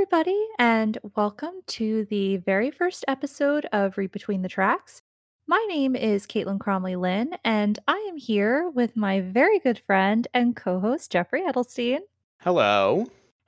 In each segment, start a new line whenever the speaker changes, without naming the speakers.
everybody, and welcome to the very first episode of Read Between the Tracks. My name is Caitlin Cromley Lynn, and I am here with my very good friend and co host, Jeffrey Edelstein.
Hello.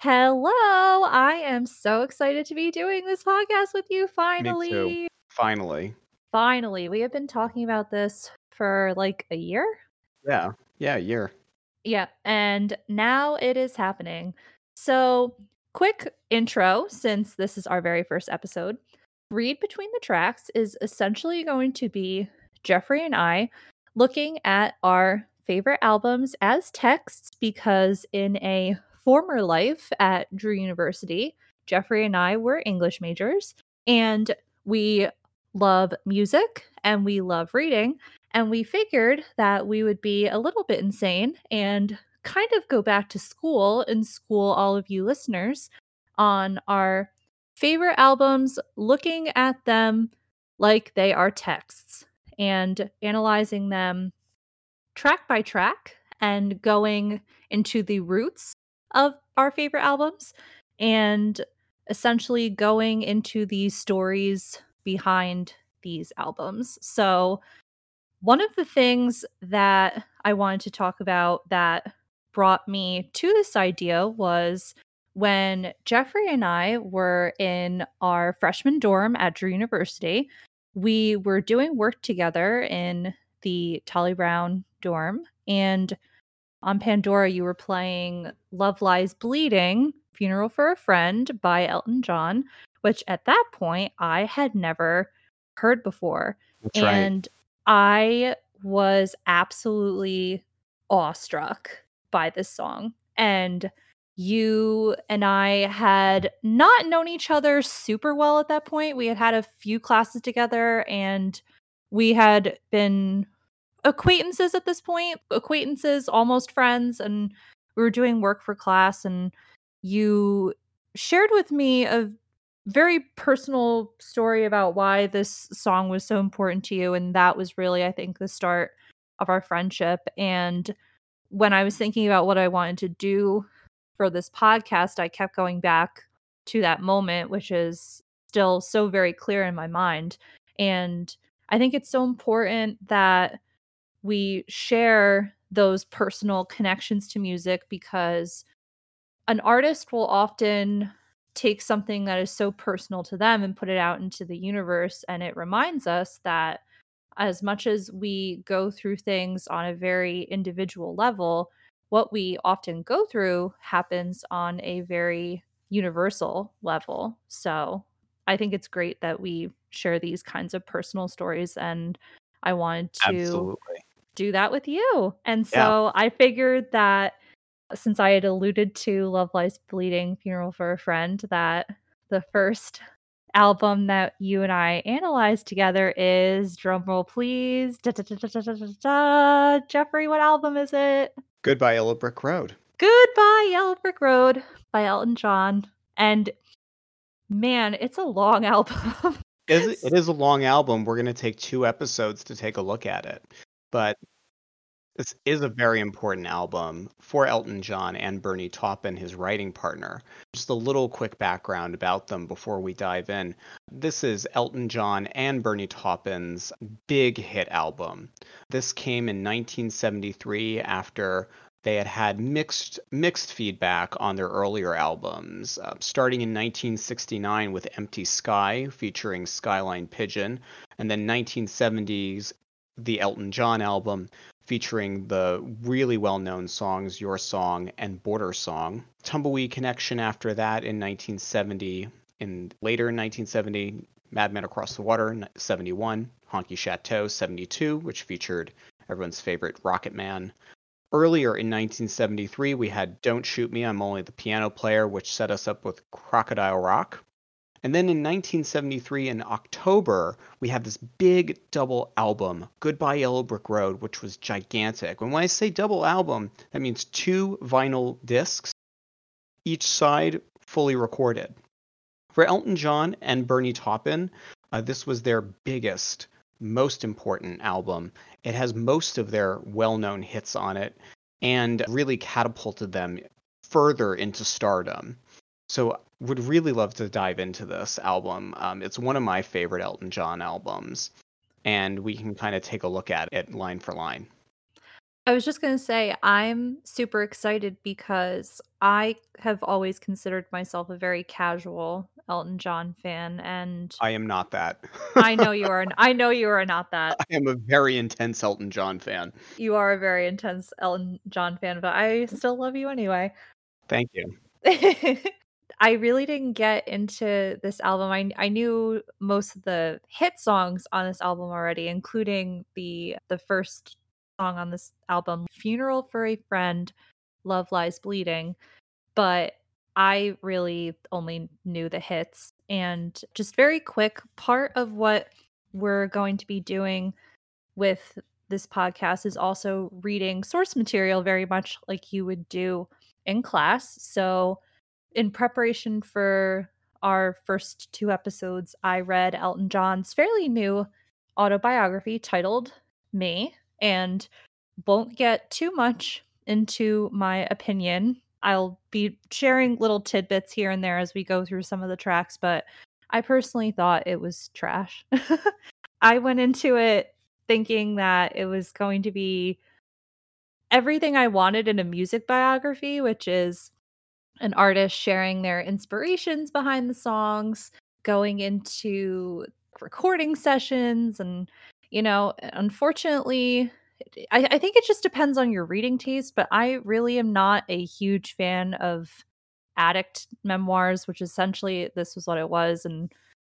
Hello! I am so excited to be doing this podcast with you
Me too.
finally.
Finally.
Finally, we have been talking about this for like a year.
Yeah. Yeah, year.
Yeah, and now it is happening. So, quick intro since this is our very first episode. Read Between the Tracks is essentially going to be Jeffrey and I looking at our favorite albums as texts because in a former life at Drew University, Jeffrey and I were English majors and we love music and we love reading. And we figured that we would be a little bit insane and kind of go back to school and school all of you listeners on our favorite albums, looking at them like they are texts and analyzing them track by track and going into the roots of our favorite albums and essentially going into the stories behind these albums. So, one of the things that I wanted to talk about that brought me to this idea was when Jeffrey and I were in our freshman dorm at Drew University. We were doing work together in the Tolly Brown dorm, and on Pandora, you were playing Love Lies Bleeding, Funeral for a Friend by Elton John, which at that point I had never heard before.
That's right.
And I was absolutely awestruck by this song. And you and I had not known each other super well at that point. We had had a few classes together and we had been acquaintances at this point, acquaintances, almost friends, and we were doing work for class and you shared with me a very personal story about why this song was so important to you, and that was really, I think, the start of our friendship. And when I was thinking about what I wanted to do for this podcast, I kept going back to that moment, which is still so very clear in my mind. And I think it's so important that we share those personal connections to music because an artist will often take something that is so personal to them and put it out into the universe. And it reminds us that as much as we go through things on a very individual level, what we often go through happens on a very universal level. So I think it's great that we share these kinds of personal stories. And I wanted to
Absolutely.
do that with you. And
Yeah.
so I figured that since I had alluded to Love Lies Bleeding, Funeral for a Friend, that the first album that you and I analyzed together is, drumroll please, da, da, da, da, da, da, da, da. Jeffrey, what album is it?
Goodbye, Yellow Brick Road.
Goodbye Yellow Brick Road by Elton John. And man, it's a long album.
It is a long album. We're going to take 2 episodes to take a look at it. But this is a very important album for Elton John and Bernie Taupin, his writing partner. Just a little quick background about them before we dive in. This is Elton John and Bernie Taupin's big hit album. This came in 1973 after they had had mixed feedback on their earlier albums, starting in 1969 with Empty Sky featuring Skyline Pigeon, and then 1970s the Elton John album featuring the really well-known songs Your Song and Border Song. Tumbleweed Connection after that in 1970, and later in 1970, Madman Across the Water 71, Honky Chateau 72, which featured everyone's favorite Rocket Man. Earlier in 1973, we had Don't Shoot Me, I'm Only the Piano Player, which set us up with Crocodile Rock. And then in 1973, in October, we had this big double album, Goodbye Yellow Brick Road, which was gigantic. And when I say double album, that means 2 vinyl discs, each side fully recorded. For Elton John and Bernie Taupin, this was their biggest, most important album. It has most of their well-known hits on it and really catapulted them further into stardom. So would really love to dive into this album. It's one of my favorite Elton John albums, and we can kind of take a look at it line for line.
I was just gonna say, I'm super excited because I have always considered myself a very casual Elton John fan, and
I am not that.
I know you are not that.
I am a very intense Elton John fan.
You are a very intense Elton John fan, but I still love you anyway.
Thank you.
I really didn't get into this album. I knew most of the hit songs on this album already, including the first song on this album, "Funeral for a Friend, Love Lies Bleeding," but I really only knew the hits. And just very quick, part of what we're going to be doing with this podcast is also reading source material very much like you would do in class. So, in preparation for our first two episodes, I read Elton John's fairly new autobiography titled Me, and won't get too much into my opinion. I'll be sharing little tidbits here and there as we go through some of the tracks, but I personally thought it was trash. I went into it thinking that it was going to be everything I wanted in a music biography, which is an artist sharing their inspirations behind the songs, going into recording sessions, and unfortunately, I think it just depends on your reading taste, but I really am not a huge fan of addict memoirs, which essentially this was what it was. And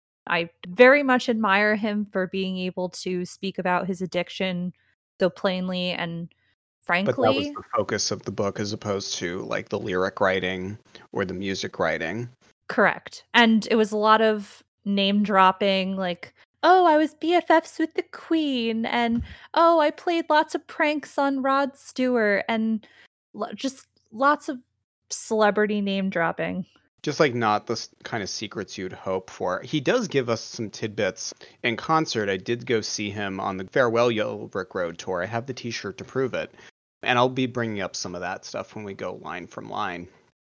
I very much admire him for being able to speak about his addiction so plainly and
But that was
frankly.
the focus of the book as opposed to like the lyric writing or the music writing.
Correct. And it was a lot of name dropping, like, "Oh, I was BFFs with the Queen," and, "Oh, I played lots of pranks on Rod Stewart," and just lots of celebrity name dropping.
Just like not the kind of secrets you'd hope for. He does give us some tidbits in concert. I did go see him on the Farewell Yellow Brick Road tour. I have the t-shirt to prove it. And I'll be bringing up some of that stuff when we go line from line.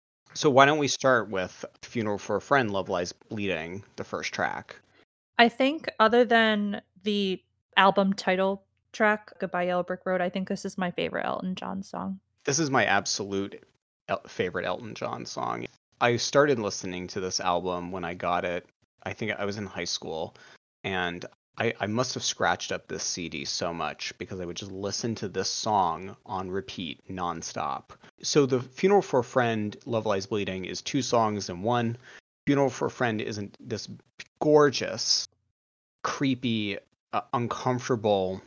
So why don't we start with Funeral for a Friend, Love Lies Bleeding, the first track.
I think other than the album title track, Goodbye Yellow Brick Road, I think this is my favorite Elton John song.
This is my absolute favorite Elton John song. I started listening to this album when I got it. I think I was in high school, and I must have scratched up this CD so much because I would just listen to this song on repeat nonstop. So the Funeral for a Friend, Love Lies Bleeding is two songs in one. Funeral for a Friend isn't this gorgeous, creepy, uncomfortable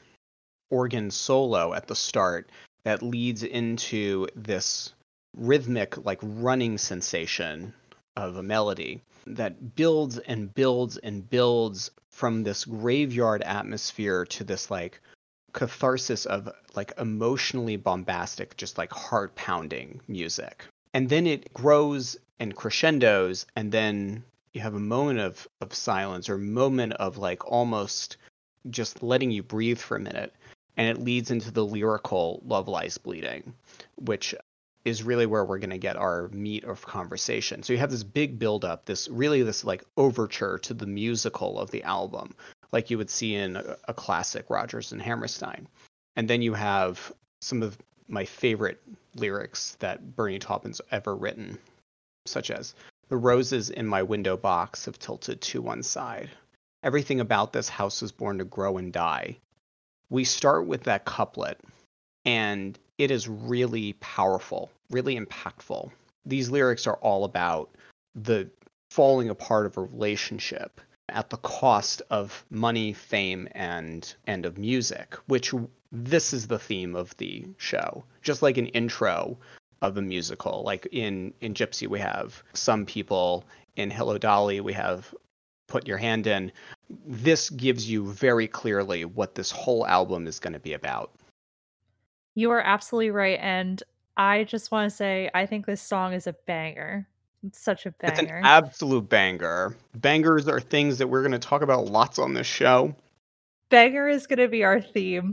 organ solo at the start that leads into this rhythmic, like running sensation of a melody that builds and builds and builds from this graveyard atmosphere to this like catharsis of like emotionally bombastic, just like heart pounding music. And then it grows and crescendos, and then you have a moment of silence or a moment of like almost just letting you breathe for a minute. And it leads into the lyrical Love Lies Bleeding, which is really where we're going to get our meat of conversation. So you have this big buildup, this like overture to the musical of the album, like you would see in a classic Rodgers and Hammerstein. And then you have some of my favorite lyrics that Bernie Taupin's ever written, such as, "The roses in my window box have tilted to one side. Everything about this house was born to grow and die." We start with that couplet, and it is really powerful, really impactful. These lyrics are all about the falling apart of a relationship at the cost of money, fame, and of music, which this is the theme of the show. Just like an intro of a musical, like in Gypsy we have Some People, in Hello Dolly we have Put Your Hand In. This gives you very clearly what this whole album is going to be about.
You are absolutely right, and I just want to say I think this song is a banger. It's such a
It's an
banger.
absolute banger. Bangers are things that we're going to talk about lots on this show.
Banger is going to be our theme.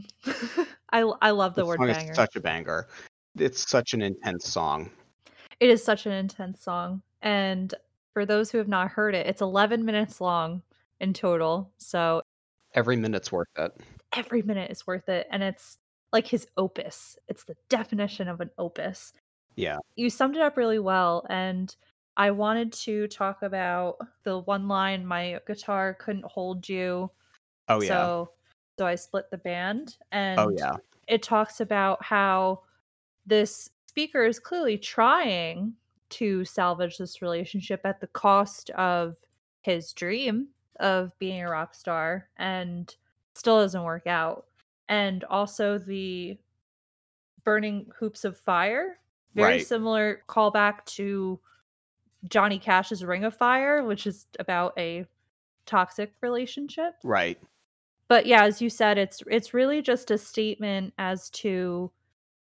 I love the
This
word
song is
banger.
such a banger. It's such an intense song.
It is such an intense song, and for those who have not heard it, it's 11 minutes long in total. So
Every minute's worth it.
every minute is worth it. And it's like his opus. It's the definition of an opus.
Yeah.
You summed it up really well. And I wanted to talk about the one line, my guitar couldn't hold you.
Oh, yeah.
So I split the band.
Oh,
And
yeah.
it talks about how this speaker is clearly trying to salvage this relationship at the cost of his dream of being a rock star and still doesn't work out. And also the burning hoops of fire, very
Right.
similar callback to Johnny Cash's Ring of Fire, which is about a toxic relationship.
Right.
But yeah, as you said, it's really just a statement as to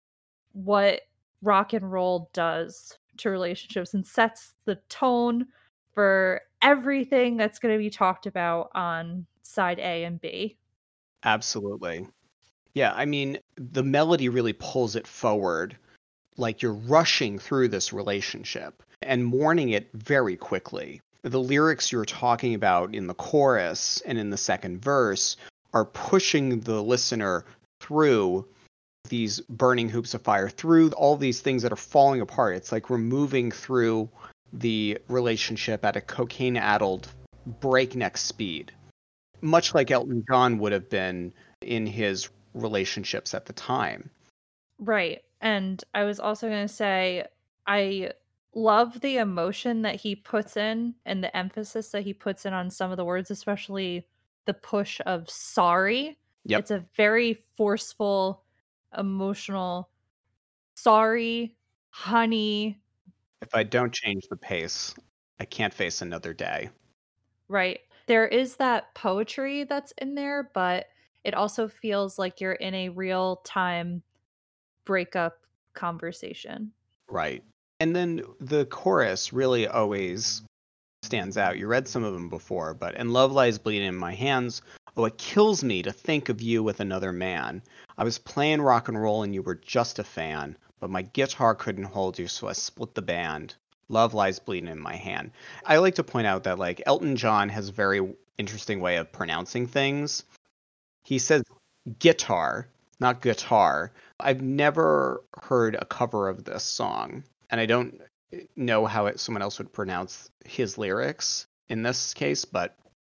what rock and roll does to relationships and sets the tone for everything that's going to be talked about on side A and B.
Absolutely. Yeah, I mean, the melody really pulls it forward, like you're rushing through this relationship and mourning it very quickly. The lyrics you're talking about in the chorus and in the second verse are pushing the listener through these burning hoops of fire, through all these things that are falling apart. It's like we're moving through the relationship at a cocaine-addled breakneck speed, much like Elton John would have been in his relationships at the time.
Right. And I was also going to say, I love the emotion that he puts in and the emphasis that he puts in on some of the words, especially the push of sorry.
Yep.
It's a very forceful, emotional, sorry, honey.
If I don't change the pace, I can't face another day.
Right. There is that poetry that's in there, but it also feels like you're in a real time breakup conversation.
Right. And then the chorus really always stands out. You read some of them before, but and love lies bleeding in my hands. Oh, it kills me to think of you with another man. I was playing rock and roll and you were just a fan, but my guitar couldn't hold you, so I split the band. Love lies bleeding in my hand. I like to point out that like Elton John has a very interesting way of pronouncing things. He says guitar, not guitar. I've never heard a cover of this song, and I don't know how someone else would pronounce his lyrics in this case, but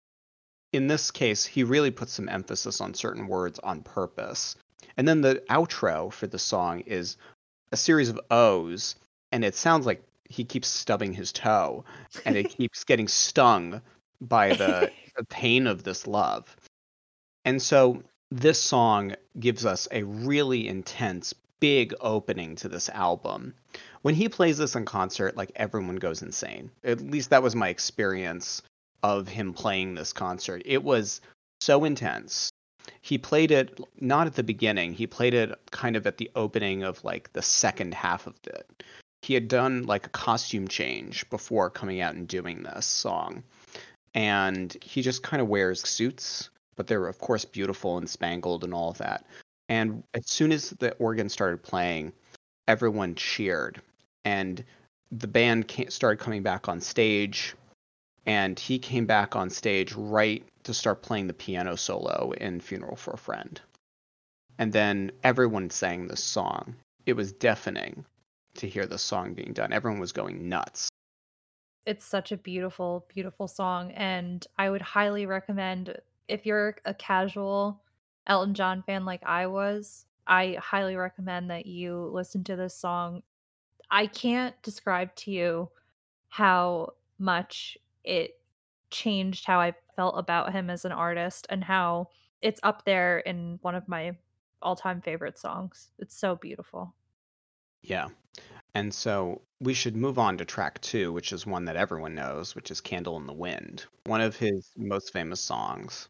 in this case, he really puts some emphasis on certain words on purpose. And then the outro for the song is a series of O's, and it sounds like he keeps stubbing his toe, and it keeps getting stung by the pain of this love. And so this song gives us a really intense, big opening to this album. When he plays this in concert, like everyone goes insane. At least that was my experience of him playing this concert. It was so intense. He played it not at the beginning, he played it kind of at the opening of like the second half of it. He had done like a costume change before coming out and doing this song. And he just kind of wears suits, but they're of course beautiful and spangled and all of that. And as soon as the organ started playing, everyone cheered, and the band started coming back on stage, and he came back on stage right to start playing the piano solo in Funeral for a Friend. And then everyone sang this song. It was deafening to hear the song being done. Everyone was going nuts.
It's such a beautiful, beautiful song. And I would highly recommend, if you're a casual Elton John fan like I was, I highly recommend that you listen to this song. I can't describe to you how much it changed how I felt about him as an artist and how it's up there in one of my all-time favorite songs. It's so beautiful.
Yeah. And so we should move on to track 2, which is one that everyone knows, which is Candle in the Wind, one of his most famous songs.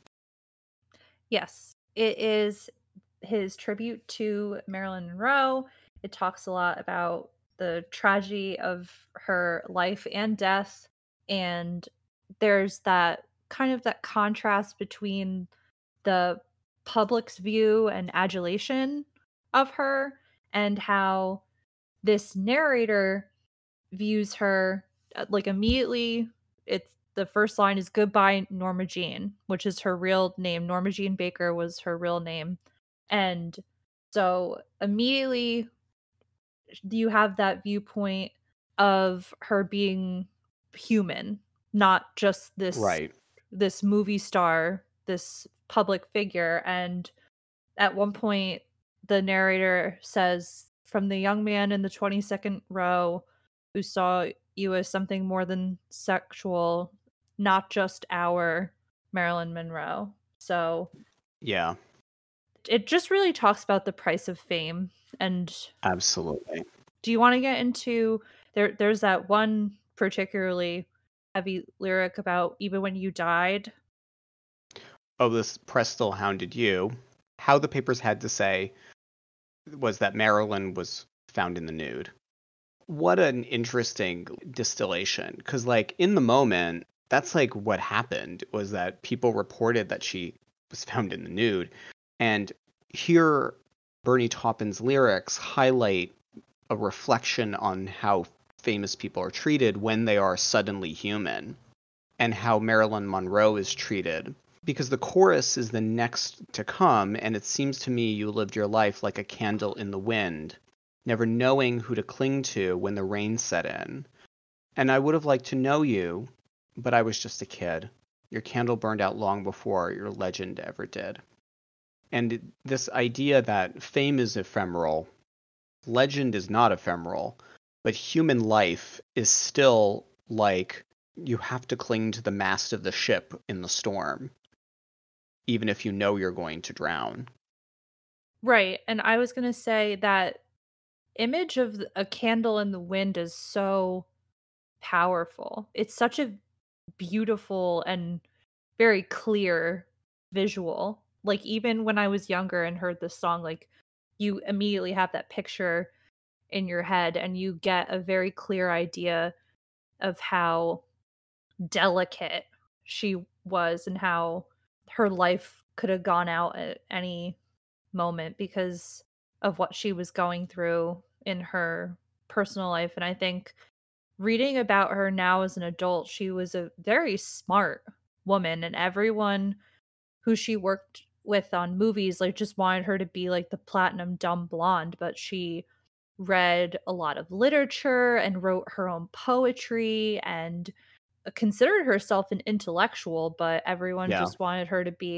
Yes, it is his tribute to Marilyn Monroe. It talks a lot about the tragedy of her life and death, and there's that kind of that contrast between the public's view and adulation of her and how this narrator views her like immediately it's the first line is "Goodbye, Norma Jean," which is her real name. Norma Jean Baker was her real name. And so immediately you have that viewpoint of her being human, not just
Right.
this movie star, this public figure. And at one point, the narrator says, "From the young man in the 22nd row who saw you as something more than sexual, not just our Marilyn Monroe." So
Yeah,
it just really talks about the price of fame. And
absolutely.
do you want to get into there's that one particularly heavy lyric about even when you died?
Oh, this press still hounded you. How the papers had to say was that Marilyn was found in the nude. What an interesting distillation. Because, like, in the moment, that's like what happened was that people reported that she was found in the nude. And here, Bernie Taupin's lyrics highlight a reflection on how famous people are treated when they are suddenly human and how Marilyn Monroe is treated. Because the chorus is the next to come, and it seems to me you lived your life like a candle in the wind, never knowing who to cling to when the rain set in. And I would have liked to know you, but I was just a kid. Your candle burned out long before your legend ever did. And this idea that fame is ephemeral, legend is not ephemeral, but human life is still like you have to cling to the mast of the ship in the storm, even if you know you're going to drown.
Right. And I was going to say that image of a candle in the wind is so powerful. It's such a beautiful and very clear visual. Like even when I was younger and heard this song, like you immediately have that picture in your head and you get a very clear idea of how delicate she was and how her life could have gone out at any moment because of what she was going through in her personal life. And I think reading about her now as an adult, she was a very smart woman, and everyone who she worked with on movies like just wanted her to be like the platinum dumb blonde, but she read a lot of literature and wrote her own poetry and considered herself an intellectual, but everyone
Yeah.
just wanted her to be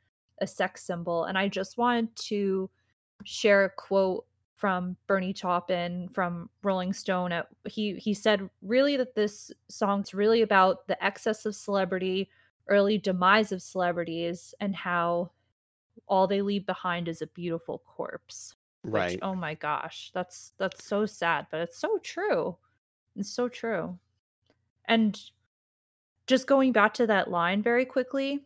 a sex symbol. And I just wanted to share a quote from Bernie Taupin from Rolling Stone. He said really that this song's really about the excess of celebrity, early demise of celebrities, and how all they leave behind is a beautiful corpse. Which,
Right.
oh my gosh, that's so sad, but it's so true. It's so true. And just going back to that line very quickly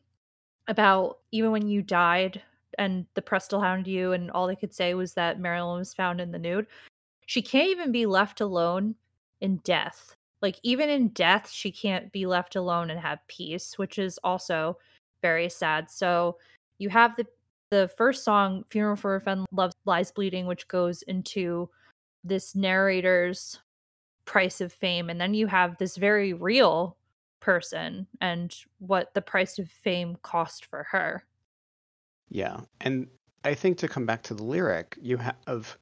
about even when you died and the press still hounded you and all they could say was that Marilyn was found in the nude. She can't even be left alone in death. Like even in death, she can't be left alone and have peace, which is also very sad. So you have the first song, Funeral for a Friend Love Lies Bleeding, which goes into this narrator's price of fame, and then you have this very real person and what the price of fame cost for her.
Yeah. And I think to come back to the lyric, you have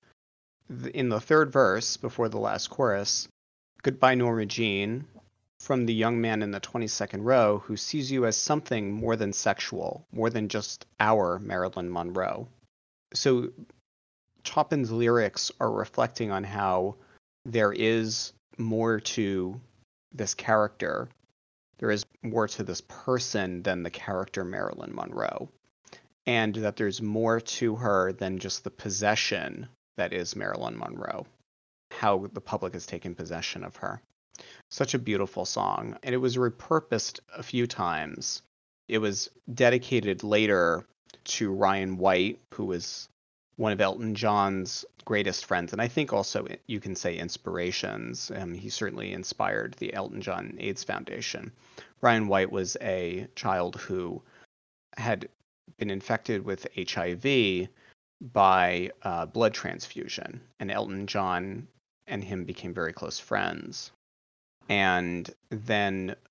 in the third verse before the last chorus, goodbye, Norma Jean, from the young man in the 22nd row who sees you as something more than sexual, more than just our Marilyn Monroe. So Taupin's lyrics are reflecting on how there is more to this character. There is more to this person than the character Marilyn Monroe. And that there's more to her than just the possession that is Marilyn Monroe, how the public has taken possession of her. Such a beautiful song. And it was repurposed a few times. It was dedicated later to Ryan White, who was one of Elton John's greatest friends, and I think also you can say inspirations. He certainly inspired the Elton John AIDS Foundation. Ryan White was a child who had been infected with HIV by blood transfusion, and Elton John and him became very close friends. And then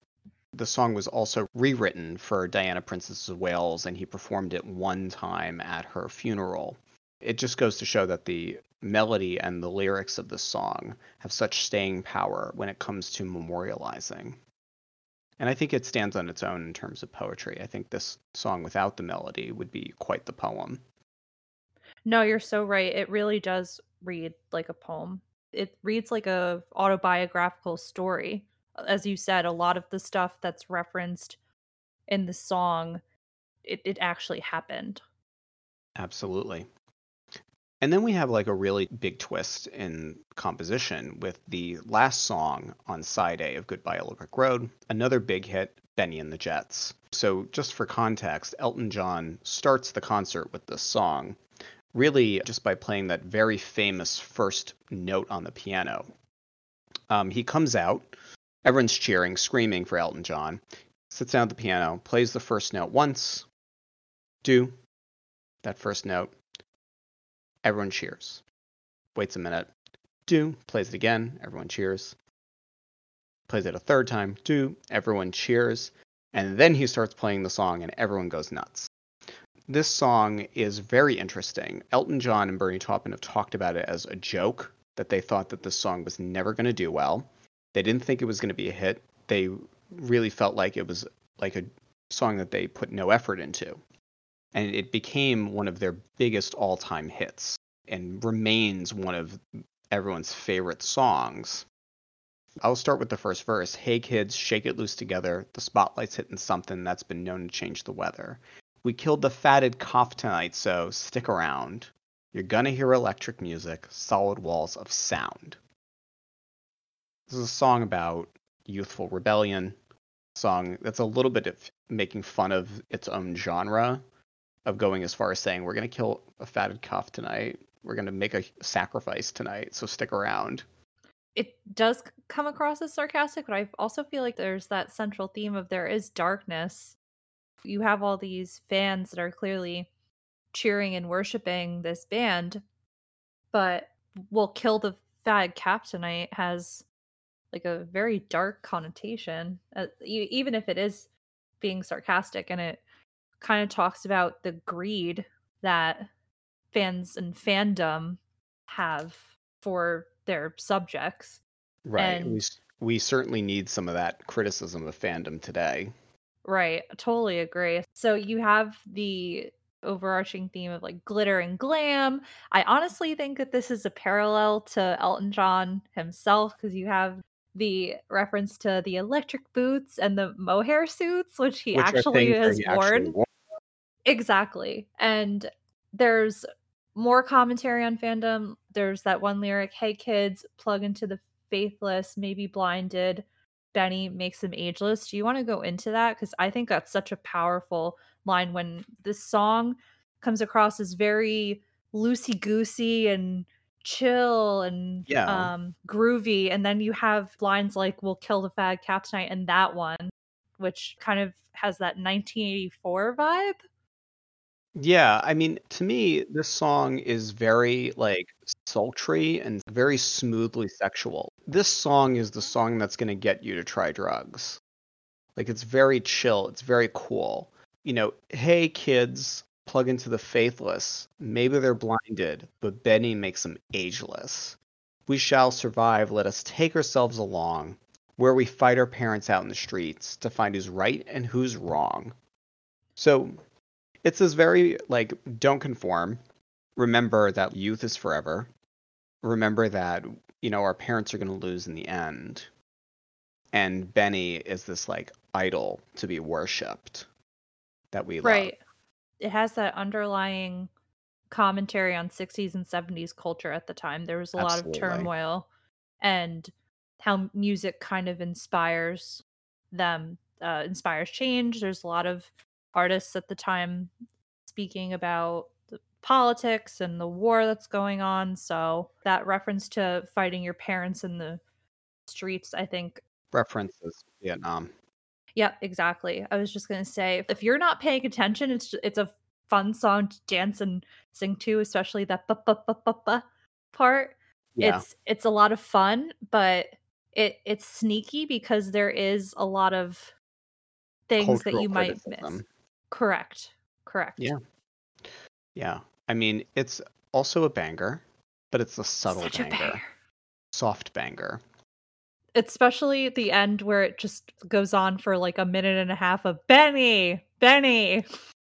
The song was also rewritten for Diana, Princess of Wales, and he performed it one time at her funeral. It just goes to show that the melody and the lyrics of the song have such staying power when it comes to memorializing. And I think it stands on its own in terms of poetry. I think this song without the melody would be quite the poem.
No, you're so right. It really does read like a poem. It reads like a autobiographical story. As you said, a lot of the stuff that's referenced in the song, it actually happened.
Absolutely. And then we have like a really big twist in composition with the last song on side A of Goodbye Yellow Brick Road, another big hit, Benny and the Jets. So just for context, Elton John starts the concert with this song, really just by playing that very famous first note on the piano. He comes out, everyone's cheering, screaming for Elton John, sits down at the piano, plays the first note once, do that first note. Everyone cheers. Waits a minute. Do. Plays it again. Everyone cheers. Plays it a third time. Do. Everyone cheers. And then he starts playing the song and everyone goes nuts. This song is very interesting. Elton John and Bernie Taupin have talked about it as a joke, that they thought that this song was never going to do well. They didn't think it was going to be a hit. They really felt like it was like a song that they put no effort into. And it became one of their biggest all-time hits and remains one of everyone's favorite songs. I'll start with the first verse. Hey kids, shake it loose together. The spotlight's hitting something that's been known to change the weather. We killed the fatted cough tonight, so stick around. You're gonna hear electric music, solid walls of sound. This is a song about youthful rebellion, a song that's a little bit of making fun of its own genre, of going as far as saying, we're going to kill a fatted calf tonight. We're going to make a sacrifice tonight, so stick around.
It does come across as sarcastic, but I also feel like there's that central theme of there is darkness. You have all these fans that are clearly cheering and worshiping this band, but "We'll kill the fatted calf tonight" has like a very dark connotation, even if it is being sarcastic, and it kind of talks about the greed that fans and fandom have for their subjects.
Right.
And
We certainly need some of that criticism of fandom today.
right, totally agree. So you have the overarching theme of like glitter and glam. I honestly think that this is a parallel to Elton John himself because you have the reference to the electric boots and the mohair suits, which he
Which are
actually
things that
has
he actually
worn.
won.
Exactly. And there's more commentary on fandom. There's that one lyric, "Hey kids, plug into the faithless, maybe blinded. Benny makes them ageless." Do you want to go into that? Because I think that's such a powerful line when this song comes across as very loosey goosey and chill and
Yeah.
groovy. And then you have lines like, "We'll kill the fad cat tonight," and that one, which kind of has that 1984 vibe.
Yeah, I mean, to me, this song is very like sultry and very smoothly sexual. This song is the song that's going to get you to try drugs. Like it's very chill, it's very cool. Hey kids, plug into the faithless. Maybe they're blinded, but Benny makes them ageless. We shall survive, let us take ourselves along, where we fight our parents out in the streets to find who's right and who's wrong. So it's this very like don't conform. Remember that youth is forever. Remember that, our parents are gonna lose in the end. And Benny is this like idol to be worshipped that we love.
Right. It has that underlying commentary on 60s and 70s culture at the time. There was a lot of
Absolutely.
turmoil and how music kind of inspires them, inspires change. There's a lot of artists at the time speaking about the politics and the war that's going on. So that reference to fighting your parents in the streets, I think.
References Vietnam.
Yep, exactly. I was just gonna say, if you're not paying attention, it's a fun song to dance and sing to, especially that ba ba ba ba ba part.
Yeah.
It's a lot of fun, but it's sneaky because there is a lot of things that
cultural
you might miss.
criticism.
Correct. Correct.
Yeah. Yeah. I mean, it's also a banger, but it's a subtle
Such a banger.
banger, soft banger.
Especially at the end where it just goes on for like a minute and a half of Benny, Benny.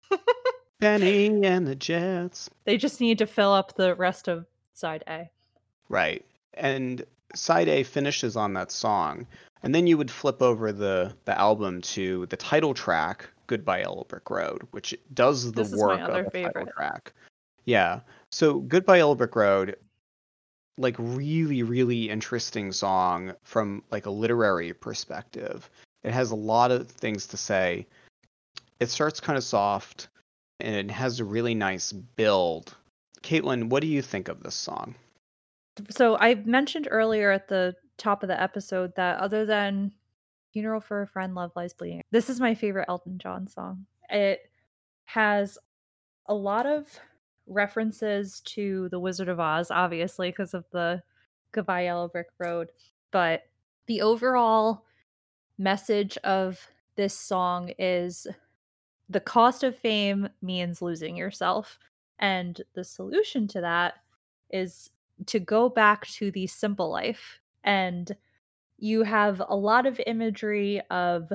Benny and the Jets.
They just need to fill up the rest of side A.
Right. And side A finishes on that song. And then you would flip over the album to the title track, Goodbye Yellow Brick Road, which does the
This is my
work of
other
a title
favorite.
track. Yeah. So Goodbye Yellow Brick Road, like really, really interesting song from like a literary perspective. It has a lot of things to say. It starts kind of soft and it has a really nice build. Caitlin, what do you think of this song?
So I mentioned earlier at the top of the episode that other than Funeral for a Friend, Love Lies Bleeding, this is my favorite Elton John song. It has a lot of references to The Wizard of Oz, obviously, because of the Goodbye Yellow Brick Road. But the overall message of this song is the cost of fame means losing yourself. And the solution to that is to go back to the simple life. And you have a lot of imagery of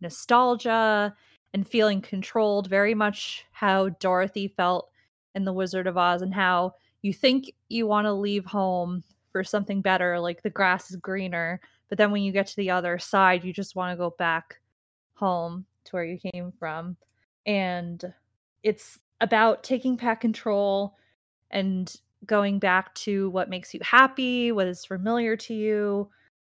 nostalgia and feeling controlled, very much how Dorothy felt in The Wizard of Oz, and how you think you want to leave home for something better, like the grass is greener, but then when you get to the other side, you just want to go back home to where you came from. And it's about taking back control and going back to what makes you happy, what is familiar to you.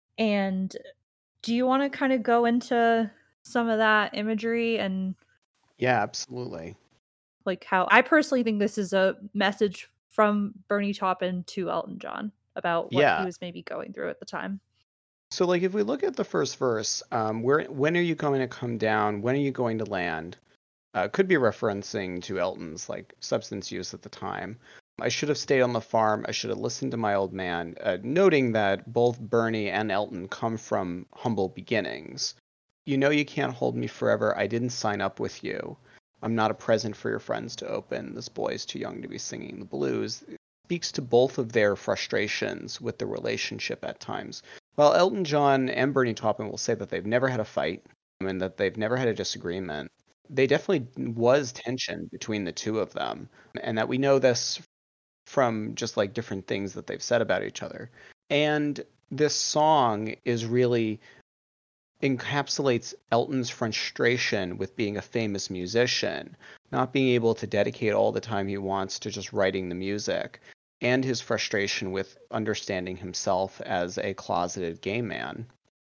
And do you want to kind of go into some of that imagery and
Yeah, absolutely.
like how I personally think this is a message from Bernie Taupin to Elton John about what he
Yeah.
was maybe going through at the time?
So, like, if we look at the first verse, when are you going to come down? When are you going to land? Could be referencing to Elton's like substance use at the time. I should have stayed on the farm. I should have listened to my old man. Noting that both Bernie and Elton come from humble beginnings. You know you can't hold me forever. I didn't sign up with you. I'm not a present for your friends to open. This boy's too young to be singing the blues. It speaks to both of their frustrations with the relationship at times. While Elton John and Bernie Taupin will say that they've never had a fight and that they've never had a disagreement, they definitely was tension between the two of them, and that we know this from just like different things that they've said about each other. And this song is really encapsulates Elton's frustration with being a famous musician, not being able to dedicate all the time he wants to just writing the music, and his frustration with understanding himself as a closeted gay man,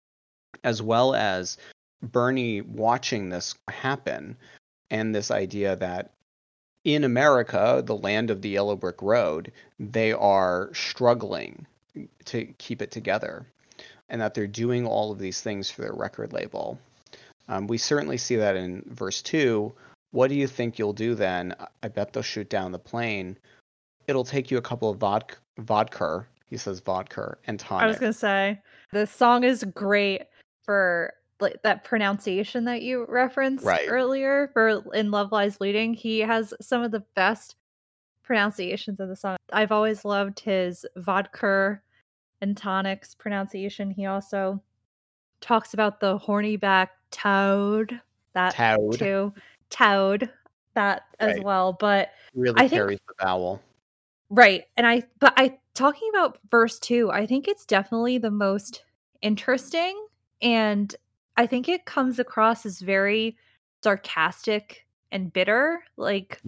as well as Bernie watching this happen and this idea that in America, the land of the yellow brick road, they are struggling to keep it together and that they're doing all of these things for their record label. We certainly see that in verse 2. What do you think you'll do then? I bet they'll shoot down the plane. It'll take you a couple of vodka, he says vodka, and tonic.
I was going to say, the song is great for like that pronunciation that you referenced earlier for In Love Lies Bleeding. He has some of the best pronunciations of the song. I've always loved his vodka and tonics pronunciation. He also talks about the horny back toad, that too. Toad, that as well. But
really
I think
carries the vowel.
Right. And I talking about verse 2, I think it's definitely the most interesting, and I think it comes across as very sarcastic and bitter. Like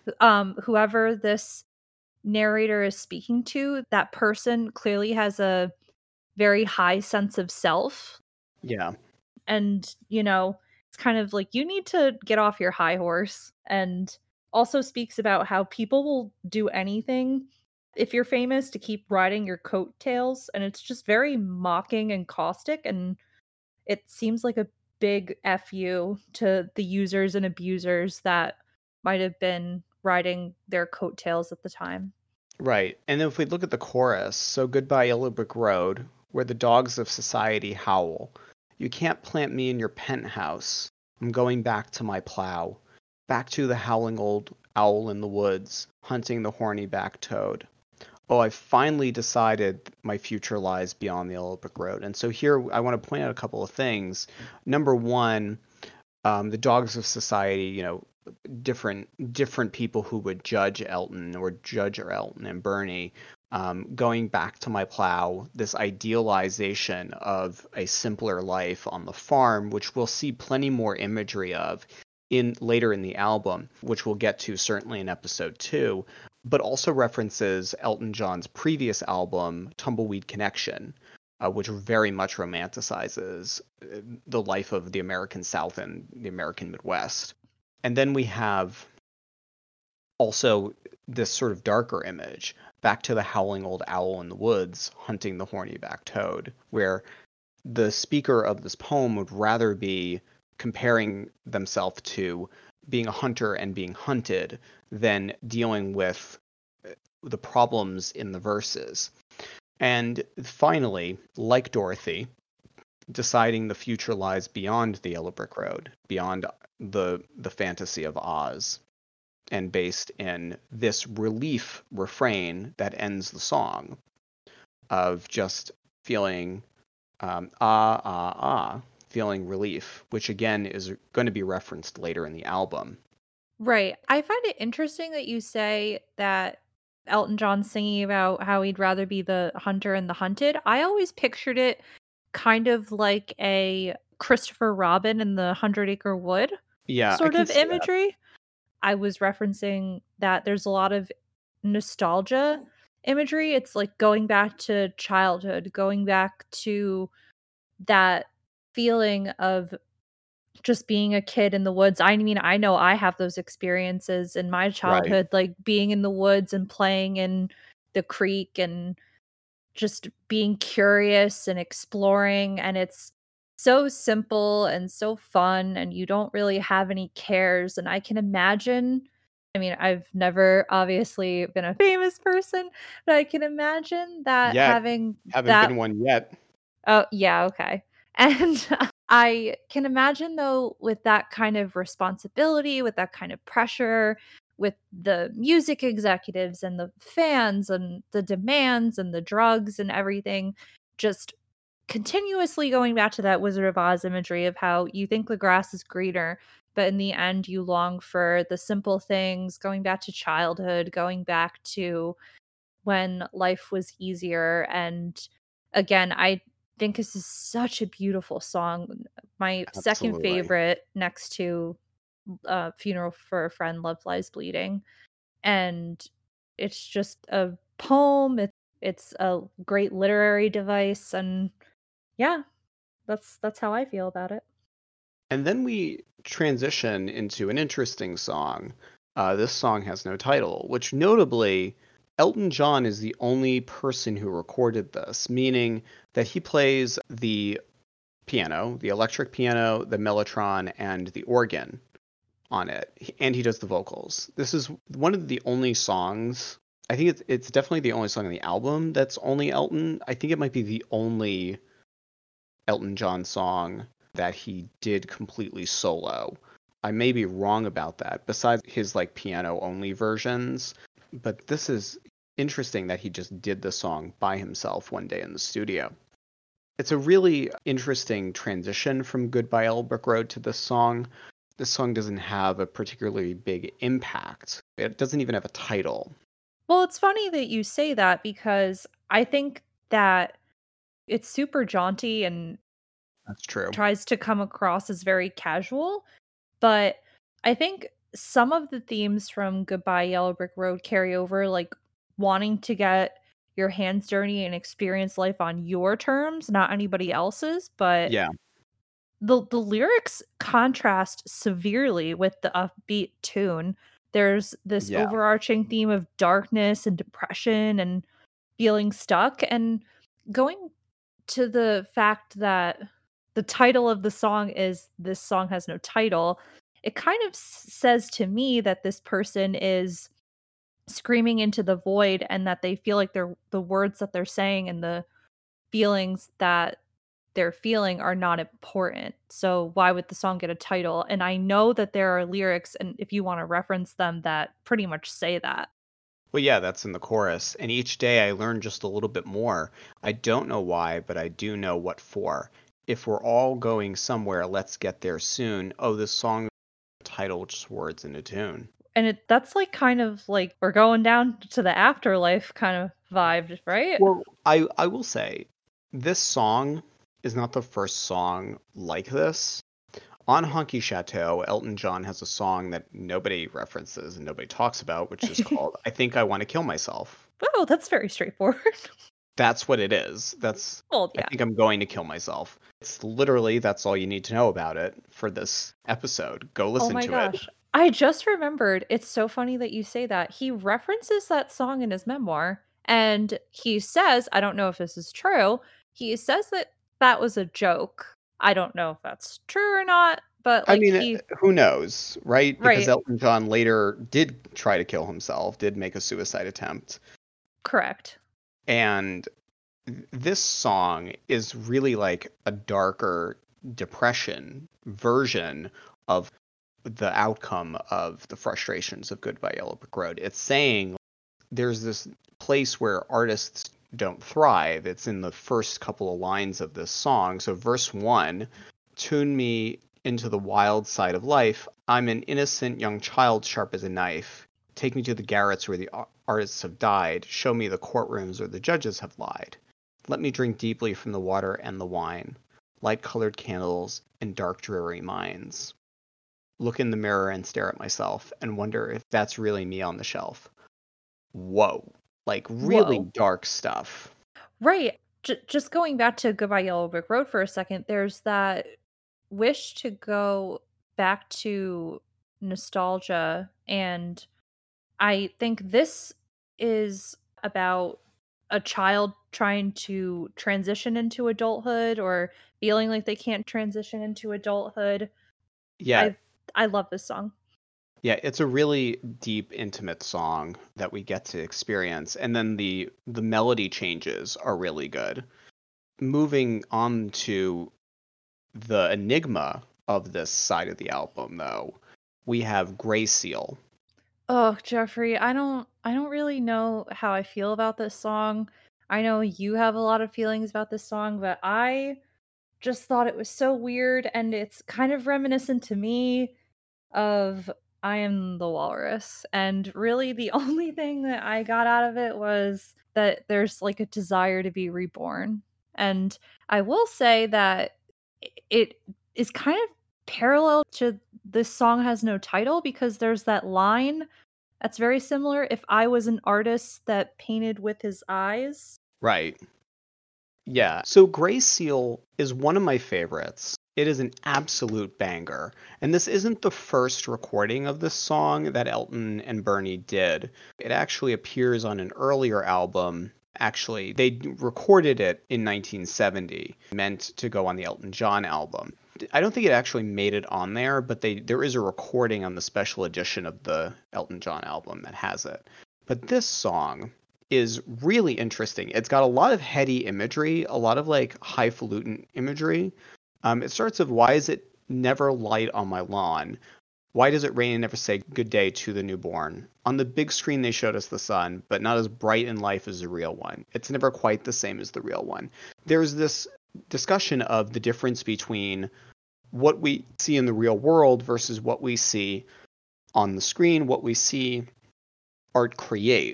whoever this narrator is speaking to, that person clearly has a very high sense of self.
Yeah.
And, you know, it's kind of like you need to get off your high horse, and also speaks about how people will do anything if you're famous to keep riding your coattails, and it's just very mocking and caustic, and it seems like a big fu to the users and abusers that might have been riding their coattails at the time.
Right. And if we look at the chorus, so goodbye Yellow Brick Road, where the dogs of society howl. You can't plant me in your penthouse. I'm going back to my plow, back to the howling old owl in the woods, hunting the horny back toad. Oh, I've finally decided my future lies beyond the yellow brick road. And so here I want to point out a couple of things. Number one, the dogs of society, different people who would judge Elton or judge Elton and Bernie. Going back to my plow, this idealization of a simpler life on the farm, which we'll see plenty more imagery of in later in the album, which we'll get to certainly in episode 2, but also references Elton John's previous album, Tumbleweed Connection, which very much romanticizes the life of the American South and the American Midwest. And then we have also this sort of darker image, back to the howling old owl in the woods, hunting the horny back toad, where the speaker of this poem would rather be comparing themselves to being a hunter and being hunted than dealing with the problems in the verses. And finally, like Dorothy, deciding the future lies beyond the yellow brick road, beyond the fantasy of Oz, and based in this relief refrain that ends the song of just feeling feeling relief, which again is going to be referenced later in the album.
Right. I find it interesting that you say that Elton John's singing about how he'd rather be the hunter and the hunted. I always pictured it kind of like a Christopher Robin in the Hundred Acre Wood
Yeah, I
sort
can
of
see that.
imagery. I was referencing that there's a lot of nostalgia imagery. It's like going back to childhood, going back to that feeling of just being a kid in the woods. I mean, I know I have those experiences in my
Right.
childhood, like being in the woods and playing in the creek and just being curious and exploring. And it's so simple and so fun, and you don't really have any cares. And I can imagine, I mean, I've never obviously been a famous person, but I can imagine that
Yet.
having
Haven't
that.
been one yet.
Oh, yeah, okay. And I can imagine though with that kind of responsibility, with that kind of pressure, with the music executives and the fans and the demands and the drugs and everything, just continuously going back to that Wizard of Oz imagery of how you think the grass is greener, but in the end you long for the simple things, going back to childhood, going back to when life was easier. And again, I think this is such a beautiful song. My second
Absolutely.
favorite next to Funeral for a Friend, Love Lies Bleeding. And it's just a poem. It's a great literary device. And yeah, that's how I feel about it.
And then we transition into an interesting song. This song has no title, which notably, Elton John is the only person who recorded this, meaning that he plays the piano, the electric piano, the mellotron, and the organ on it, and he does the vocals. This is one of the only songs. I think it's definitely the only song on the album that's only Elton. I think it might be the only Elton John song that he did completely solo. I may be wrong about that, besides his like piano only versions, but this is interesting that he just did the song by himself one day in the studio. It's a really interesting transition from Goodbye Yellow Brick Road to this song. This song doesn't have a particularly big impact. It doesn't even have a title.
Well, it's funny that you say that because I think that it's super jaunty and
That's true.
tries to come across as very casual, but I think some of the themes from Goodbye Yellow Brick Road carry over, like wanting to get your hands dirty and experience life on your terms, not anybody else's, but
Yeah,
the lyrics contrast severely with the upbeat tune. There's this
yeah,
overarching theme of darkness and depression and feeling stuck, and going to the fact that the title of the song is "This Song Has No Title," it kind of says to me that this person is screaming into the void and that they feel like they're the words that they're saying and the feelings that they're feeling are not important. So why would the song get a title? And I know that there are lyrics, and if you want to reference them, that pretty much say that.
Well, yeah, that's in the chorus. And each day I learn just a little bit more. I don't know why, but I do know what for. If we're all going somewhere, let's get there soon. Oh, this song title, just words in a tune.
And that's like kind of like we're going down to the afterlife kind of vibe, right?
Well, I will say, this song is not the first song like this. On Honky Chateau, Elton John has a song that nobody references and nobody talks about, which is called I Think I Want to Kill Myself.
Oh, that's very straightforward.
That's what it is. That's
Well,
I
yeah.
think I'm going to kill myself. It's literally that's all you need to know about it for this episode. Go
Oh
listen
my
to it.
gosh. I just remembered. It's so funny that you say that. He references that song in his memoir and he says, I don't know if this is true, he says that that was a joke. I don't know if that's true or not, but
I
like
mean, who knows, right? Because
right,
Elton John later did try to kill himself, did make a suicide attempt.
correct.
And this song is really like a darker depression version of the outcome of the frustrations of Goodbye Yellow Brick Road. It's saying there's this place where artists don't thrive. It's in the first couple of lines of this song. So verse 1, tune me into the wild side of life. I'm an innocent young child sharp as a knife. Take me to the garrets where the artists have died. Show me the courtrooms where the judges have lied. Let me drink deeply from the water and the wine. Light-colored candles and dark dreary minds. Look in the mirror and stare at myself and wonder if that's really me on the shelf. Whoa. Like really
Whoa.
dark stuff.
Right. Just going back to Goodbye Yellow Brick Road for a second, there's that wish to go back to nostalgia. And I think this is about a child trying to transition into adulthood or feeling like they can't transition into adulthood.
Yeah,
I love this song.
yeah, it's a really deep, intimate song that we get to experience, and then the melody changes are really good. Moving on to the enigma of this side of the album, though, we have Gray Seal.
Oh, Jeffrey, I don't really know how I feel about this song. I know you have a lot of feelings about this song, but I just thought it was so weird and it's kind of reminiscent to me of I Am the Walrus. And really the only thing that I got out of it was that there's like a desire to be reborn. And I will say that it is kind of parallel to This Song Has No Title because there's that line that's very similar. If I was an artist that painted with his eyes.
Right. Yeah. So Gray Seal is one of my favorites. It is an absolute banger. And this isn't the first recording of this song that Elton and Bernie did. It actually appears on an earlier album. Actually, they recorded it in 1970, meant to go on the Elton John album. I don't think it actually made it on there, but there is a recording on the special edition of the Elton John album that has it. But this song is really interesting. It's got a lot of heady imagery, a lot of like highfalutin imagery. It starts with, why is it never light on my lawn? Why does it rain and never say good day to the newborn? On the big screen, they showed us the sun, but not as bright in life as the real one. It's never quite the same as the real one. There's this discussion of the difference between what we see in the real world versus what we see on the screen, what we see art create.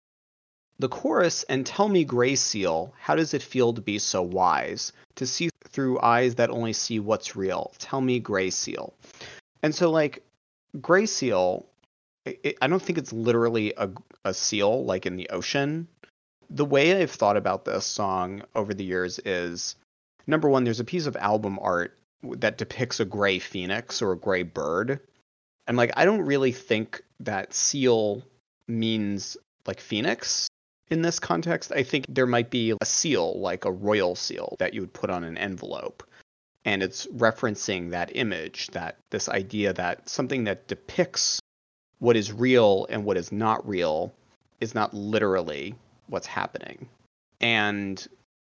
The chorus, and tell me, Gray Seal, how does it feel to be so wise? To see through eyes that only see what's real. Tell me, Gray Seal. And so, like, Gray Seal, I don't think it's literally a seal, like in the ocean. The way I've thought about this song over the years is, number one, there's a piece of album art that depicts a gray phoenix or a gray bird. And, like, I don't really think that seal means, like, phoenix. In this context, I think there might be a seal, like a royal seal, that you would put on an envelope. And it's referencing that image, that this idea that something that depicts what is real and what is not real is not literally what's happening. And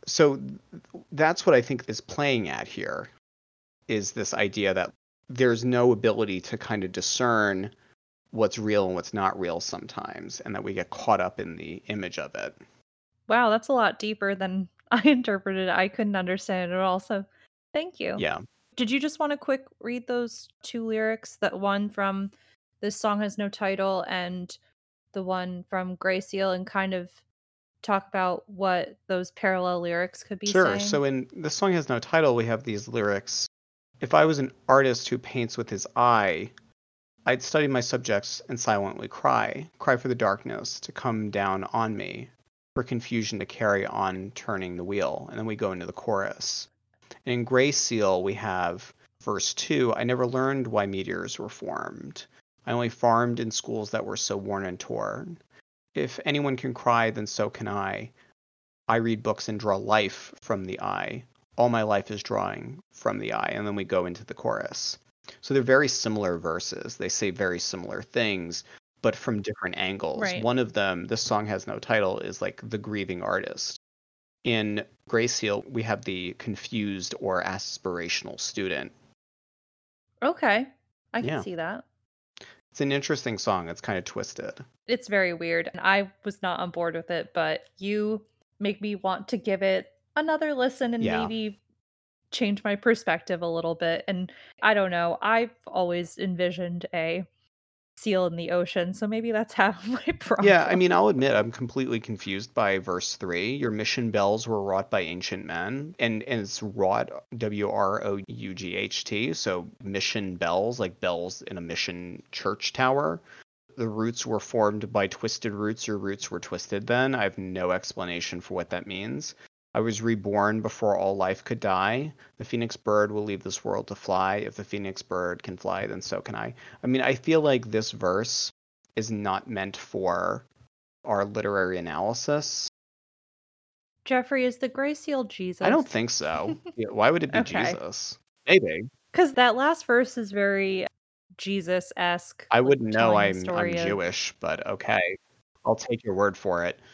So that's what I think is playing at here, is this idea that there's no ability to kind of discern what's real and what's not real sometimes, and that we get caught up in the image of it.
Wow, that's a lot deeper than I interpreted it. I couldn't understand it at all. So thank you.
Yeah.
Did you just want to quick read those two lyrics? That one from This Song Has No Title and the one from Gray Seal, and kind of talk about what those parallel lyrics could be
Sure.
saying?
So in This Song Has No Title, we have these lyrics. If I was an artist who paints with his eye, I'd study my subjects and silently cry for the darkness to come down on me, for confusion to carry on turning the wheel. And then we go into the chorus. And in Gray Seal, we have verse 2, I never learned why meteors were formed. I only farmed in schools that were so worn and torn. If anyone can cry, then so can I. I read books and draw life from the eye. All my life is drawing from the eye. And then we go into the chorus. So they're very similar verses. They say very similar things, but from different angles.
Right.
One of them, This Song Has No Title, is like the grieving artist. In Gray Seal, we have the confused or aspirational student.
Okay. I can
Yeah.
see that.
It's an interesting song. It's kind of twisted.
It's very weird. And I was not on board with it, but you make me want to give it another listen and
Yeah.
maybe change my perspective a little bit. And I don't know. I've always envisioned a seal in the ocean, so maybe that's half my problem.
Yeah, I mean, I'll admit I'm completely confused by verse 3. Your mission bells were wrought by ancient men, and it's wrought, WROUGHT, so mission bells, like bells in a mission church tower. The roots were formed by twisted roots. Your roots were twisted then. I have no explanation for what that means. I was reborn before all life could die. The phoenix bird will leave this world to fly. If the phoenix bird can fly, then so can I. I mean, I feel like this verse is not meant for our literary analysis.
Jeffrey, is the Gray Seal Jesus?
I don't think so. Why would it be
Okay.
Jesus? Maybe.
Because that last verse is very Jesus-esque.
I wouldn't know.
telling the
I'm
story of-
Jewish, but okay. I'll take your word for it.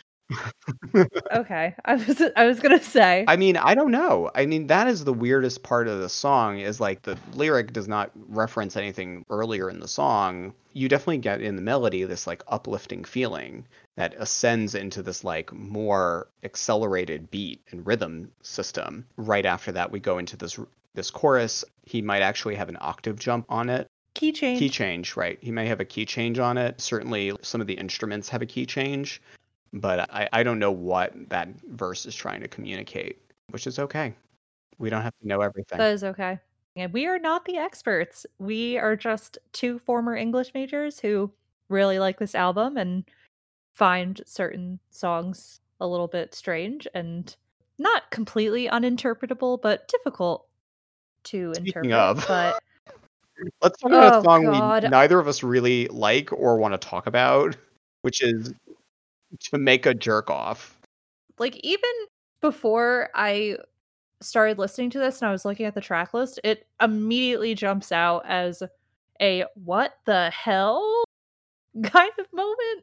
Okay. I was gonna say.
I mean, I don't know. I mean, that is the weirdest part of the song, is like the lyric does not reference anything earlier in the song. You definitely get in the melody this like uplifting feeling that ascends into this like more accelerated beat and rhythm system. Right after that, we go into this chorus. He might actually have an octave jump on it.
Key change.
Key change, right. He may have a key change on it. Certainly some of the instruments have a key change. But I don't know what that verse is trying to communicate, which is okay. We don't have to know everything.
That is okay. And we are not the experts. We are just two former English majors who really like this album and find certain songs a little bit strange and not completely uninterpretable, but difficult to
Speaking
interpret.
of,
But
let's talk about
Oh,
a song
God.
we neither of us really like or want to talk about, which is Jamaica Jerk Off.
like even before I started listening to this and I was looking at the track list, it immediately jumps out as a what the hell kind of moment.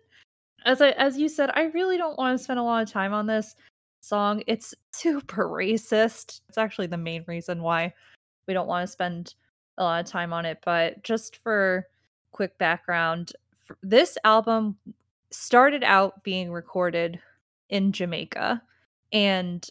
As you said, I really don't want to spend a lot of time on this song. It's super racist. It's actually the main reason why we don't want to spend a lot of time on it. But just for quick background, this album started out being recorded in Jamaica, and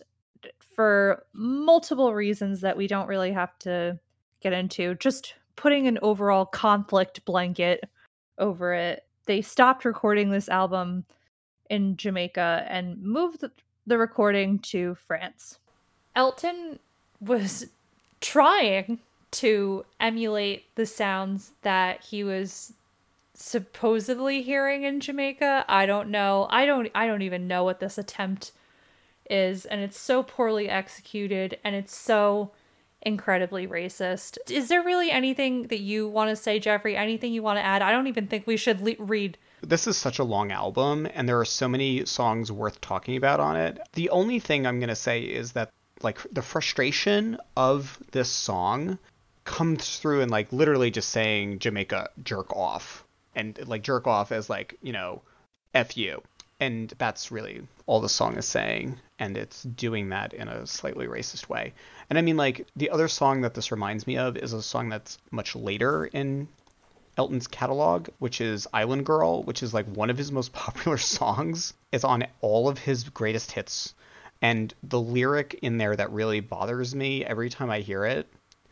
for multiple reasons that we don't really have to get into, just putting an overall conflict blanket over it, they stopped recording this album in Jamaica and moved the recording to France. Elton was trying to emulate the sounds that he was supposedly hearing in Jamaica. I don't know. I don't even know what this attempt is, and it's so poorly executed and it's so incredibly racist. Is there really anything that you want to say, Jeffrey? Anything you want to add? I don't even think we should read.
This is such a long album, and there are so many songs worth talking about on it. The only thing I'm going to say is that like the frustration of this song comes through in like literally just saying Jamaica jerk off, and like jerk off as like, you know, F you. And that's really all the song is saying, and it's doing that in a slightly racist way. And I mean, like, the other song that this reminds me of is a song that's much later in Elton's catalog, which is Island Girl, which is like one of his most popular songs. It's on all of his greatest hits. And the lyric in there that really bothers me every time I hear it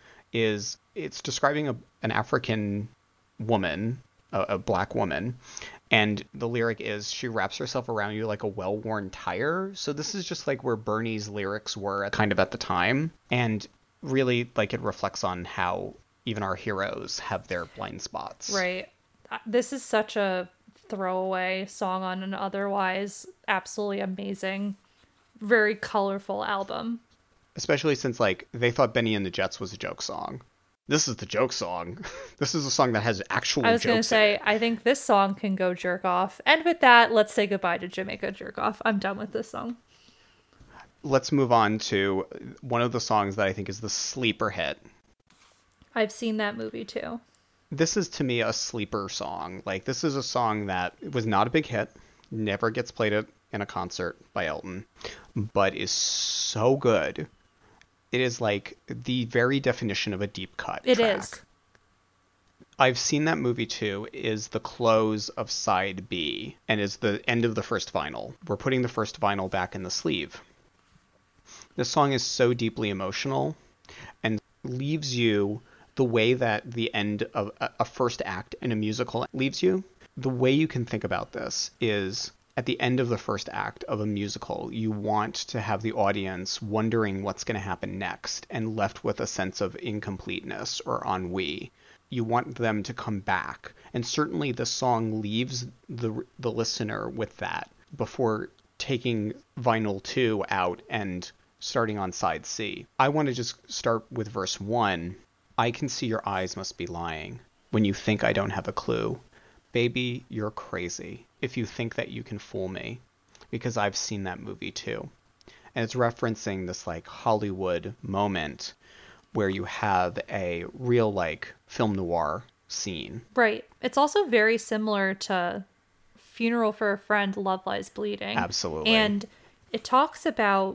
is it's describing an African woman, a black woman, and the lyric is she wraps herself around you like a well-worn tire. So this is just like where Bernie's lyrics were kind of at the time, and really like it reflects on how even our heroes have their blind spots.
Right. This is such a throwaway song on an otherwise absolutely amazing, very colorful album.
Especially since like they thought Benny and the Jets was a joke song. This is the joke song. This is a song that has actual jokes.
I was going to say, I think this song can go jerk off. And with that, let's say goodbye to Jamaica Jerk Off. I'm done with this song.
Let's move on to one of the songs that I think is the sleeper hit.
I've seen that movie too.
This is to me a sleeper song. Like, this is a song that was not a big hit, never gets played in a concert by Elton, but is so good. It is like the very definition of a deep cut
It
track.
is.
I've seen that movie too, is the close of side B and is the end of the first vinyl. We're putting the first vinyl back in the sleeve. This song is so deeply emotional and leaves you the way that the end of a first act in a musical leaves you. The way you can think about this is at the end of the first act of a musical, you want to have the audience wondering what's going to happen next and left with a sense of incompleteness or ennui. You want them to come back. And certainly the song leaves the listener with that before taking vinyl 2 out and starting on side C. I want to just start with verse 1. I can see your eyes must be lying when you think I don't have a clue. Baby, you're crazy if you think that you can fool me, because I've seen that movie too. And it's referencing this like Hollywood moment where you have a real like film noir scene.
Right. It's also very similar to Funeral for a Friend, Love Lies Bleeding.
Absolutely.
And it talks about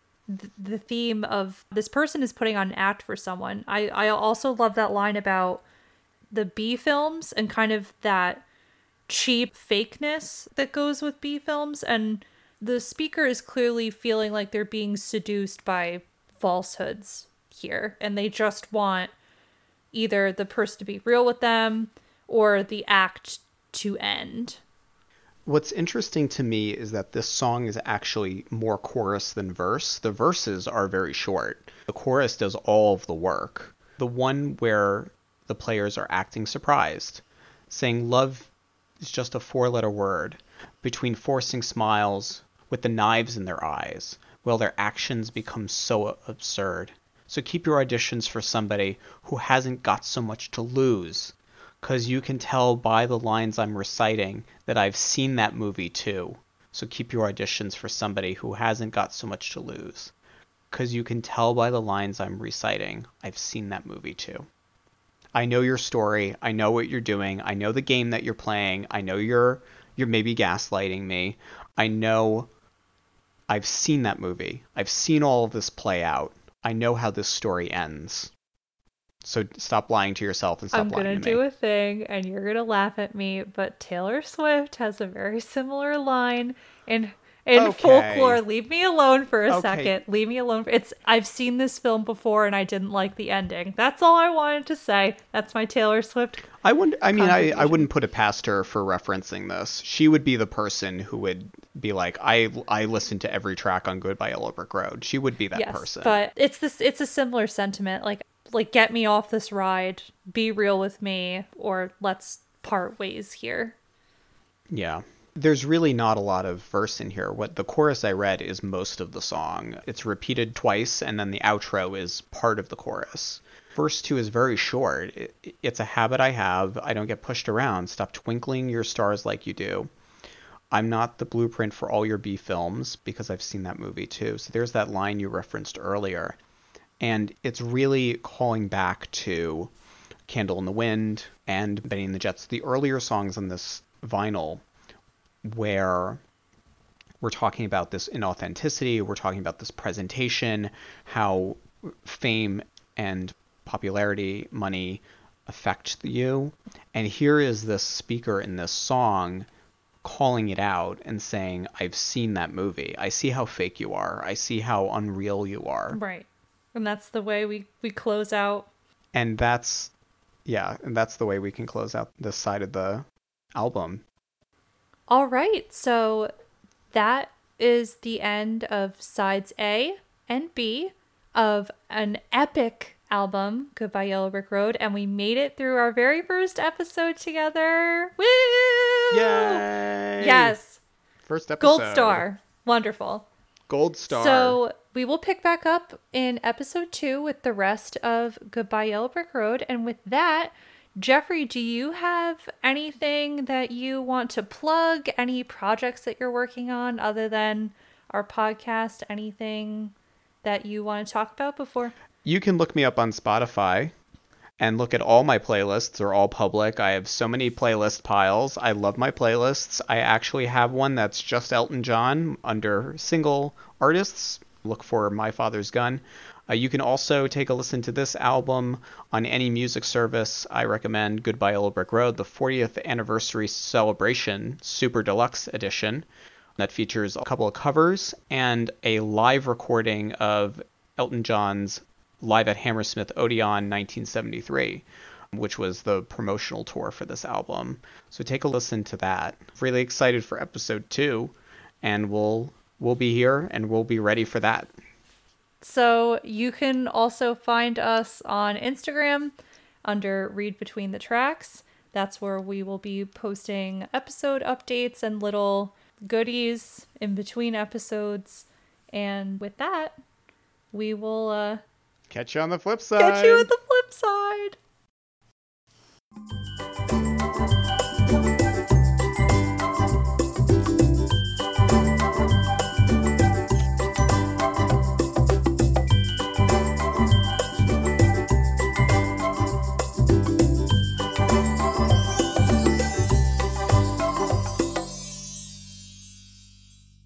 the theme of this person is putting on an act for someone. I also love that line about the B films and kind of that cheap fakeness that goes with B films. And the speaker is clearly feeling like they're being seduced by falsehoods here. And they just want either the person to be real with them or the act to end.
What's interesting to me is that this song is actually more chorus than verse. The verses are very short. The chorus does all of the work. The one where the players are acting surprised, saying love is just a 4-letter word, between forcing smiles with the knives in their eyes, while their actions become so absurd. So keep your auditions for somebody who hasn't got so much to lose, 'cause you can tell by the lines I'm reciting that I've seen that movie too. So keep your auditions for somebody who hasn't got so much to lose, 'cause you can tell by the lines I'm reciting I've seen that movie too. I know your story. I know what you're doing. I know the game that you're playing. I know you're maybe gaslighting me. I know I've seen that movie. I've seen all of this play out. I know how this story ends. So stop lying to yourself and stop lying to me.
I'm going to do a thing and you're going to laugh at me, but Taylor Swift has a very similar line in Folklore. Leave me alone for a second. Leave me alone. I've seen this film before and I didn't like the ending. That's all I wanted to say. That's my Taylor Swift.
I wouldn't put it past her for referencing this. She would be the person who would be like, I listened to every track on Goodbye Yellow Brick Road. She would be that person.
But it's a similar sentiment. Like get me off this ride, be real with me, or let's part ways here.
Yeah. There's really not a lot of verse in here. What the chorus I read is most of the song. It's repeated twice, and then the outro is part of the chorus. Verse 2 is very short. It's a habit I have. I don't get pushed around. Stop twinkling your stars like you do. I'm not the blueprint for all your B films, because I've seen that movie too. So there's that line you referenced earlier. And it's really calling back to Candle in the Wind and Benny and the Jets, the earlier songs on this vinyl, where we're talking about this inauthenticity, we're talking about this presentation, how fame and popularity, money affect you. And here is this speaker in this song calling it out and saying, I've seen that movie. I see how fake you are. I see how unreal you are.
Right. And that's the way we close out.
And that's the way we can close out this side of the album.
All right. So that is the end of sides A and B of an epic album, Goodbye Yellow Brick Road, and we made it through our very first episode together. Woo!
Yay!
Yes.
First episode.
Gold star. Wonderful.
Gold star.
So we will pick back up in episode 2 with the rest of Goodbye Yellow Brick Road. And with that, Jeffrey, do you have anything that you want to plug? Any projects that you're working on other than our podcast? Anything that you want to talk about before?
You can look me up on Spotify and look at all my playlists. They're all public. I have so many playlist piles. I love my playlists. I actually have one that's just Elton John under single artists. Look for My Father's Gun. You can also take a listen to this album on any music service. I recommend Goodbye Yellow Brick Road, the 40th anniversary celebration super deluxe edition that features a couple of covers and a live recording of Elton John's Live at Hammersmith Odeon 1973, which was the promotional tour for this album. So take a listen to that. Really excited for episode 2, and we'll be here and we'll be ready for that.
So you can also find us on Instagram under Read Between the Tracks. That's where we will be posting episode updates and little goodies in between episodes. And with that, we will
catch you on the flip side.
Catch you on the flip side.